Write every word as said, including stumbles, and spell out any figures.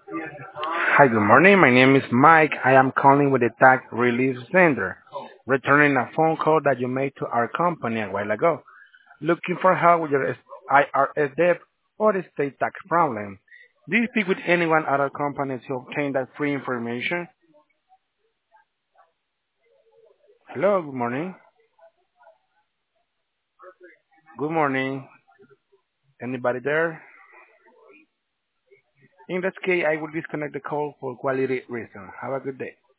Hi, good morning. My name is Mike. I am calling with the Tax Relief Center, returning a phone call that you made to our company a while ago, looking for help with your I R S debt or estate tax problem. Do you speak with anyone at our company to obtain that free information? Hello, good morning. Good morning. Anybody there? In that case, I will disconnect the call for quality reason. Have a good day.